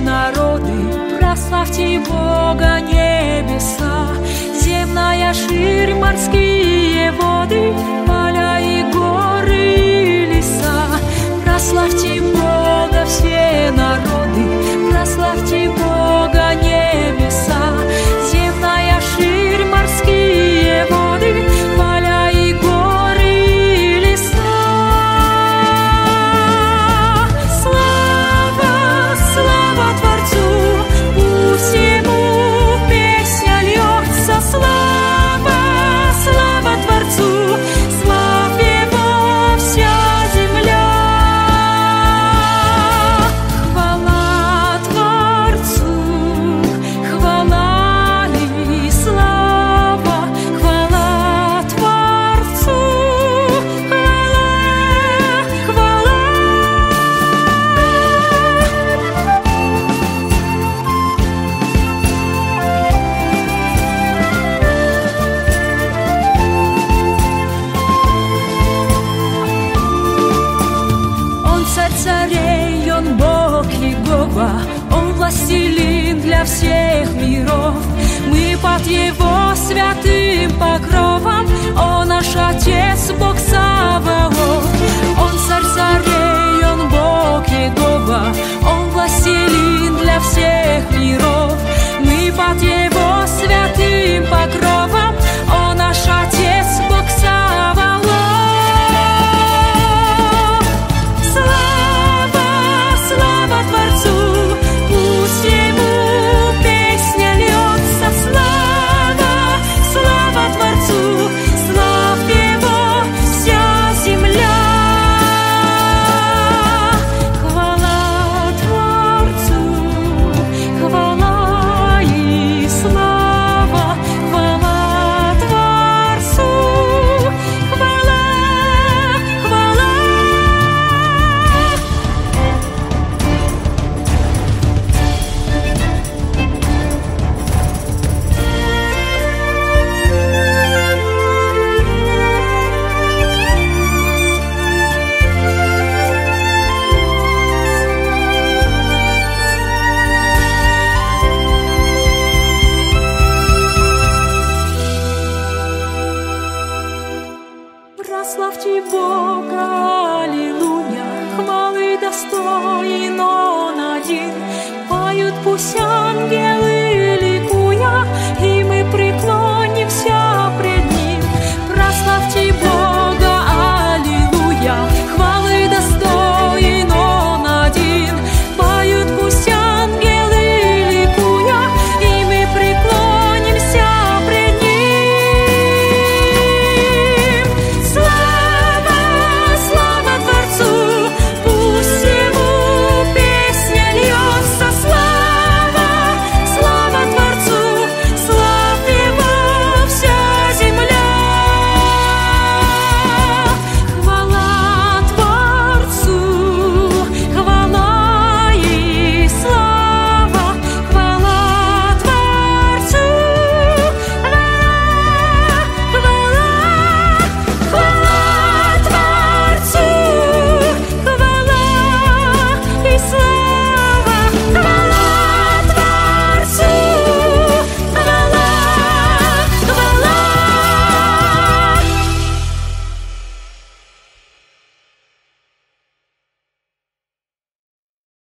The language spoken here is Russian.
народы, прославьте Бога, небеса, земная ширь, морские воды, поля и горы и леса. Прославьте Бога, все народы, прославьте Бога, небеса, земная ширь, морские воды, поля и горы и леса. Слава, слава Творцу, пусть Ему песня льется. Слава, слава Творцу, славь Его вся земля. Хвала Творцу, хвала и слава, хвала Творцу, хвала. Он царь царей, он Бог Иегова, он властелин для всех миров. Мы под Его святым покровом, он наш Отец, Бог Саваоф. Он царь царей, он Бог Иегова, он властелин для всех миров. Мы под Его святым покровом, он наш Отец, Бог Саваоф. Слава, слава Творцу, пусть Ему песня льется. Слава, слава Творцу, славь Его вся земля. Хвала Творцу, хвала и слава, хвала Творцу, хвала, хвала. Прославьте Бога,